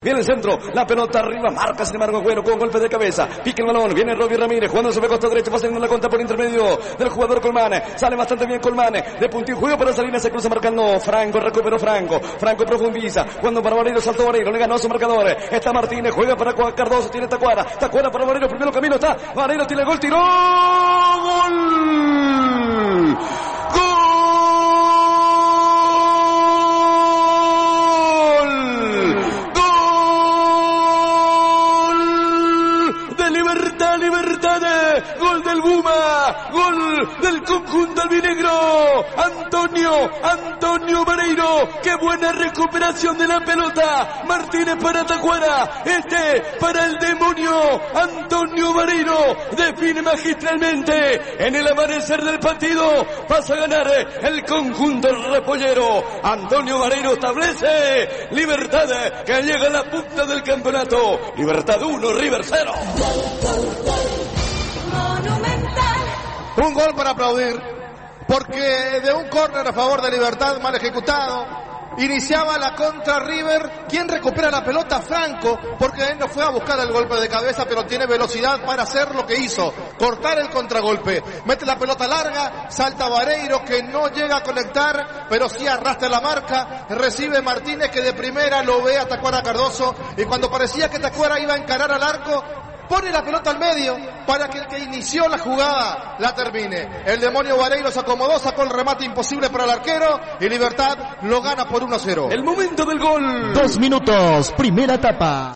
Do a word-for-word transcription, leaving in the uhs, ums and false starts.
Viene el centro, la pelota arriba, marca sin embargo Agüero con golpe de cabeza. Pica el balón, viene Robbie Ramírez jugando sobre costa derecha, pasando la contra por intermedio del jugador Colmán. Sale bastante bien Colmán, de puntillo juego para Salinas, se cruza marcando Franco, recuperó Franco. Franco profundiza, cuando para Vareiro saltó Vareiro, le ganó a su marcador. Está Martínez, juega para Cardoso, tiene Tacuara. Tacuara para Vareiro, primero camino está. Vareiro tiene gol, tiró. ¡Gol! ¡Gol! Gol del Buma, gol del conjunto albinegro. Antonio, Antonio Vareiro, qué buena recuperación de la pelota. Martínez para Tacuara, este para el demonio. Antonio Vareiro define magistralmente en el amanecer del partido. Pasa a ganar el conjunto repollero. Antonio Vareiro establece Libertad, que llega a la punta del campeonato. Libertad uno, River cero. Un gol para aplaudir, porque de un córner a favor de Libertad mal ejecutado, iniciaba la contra River. ¿Quién recupera la pelota? Franco, porque él no fue a buscar el golpe de cabeza, pero tiene velocidad para hacer lo que hizo, cortar el contragolpe. Mete la pelota larga, salta Vareiro, que no llega a conectar, pero sí arrastra la marca. Recibe Martínez, que de primera lo ve a Tacuara Cardoso, y cuando parecía que Tacuara iba a encarar al arco, pone la pelota al medio para que el que inició la jugada la termine. El demonio Vareiro se acomodó, sacó el remate imposible para el arquero y Libertad lo gana por uno a cero. El momento del gol. Dos minutos, primera etapa.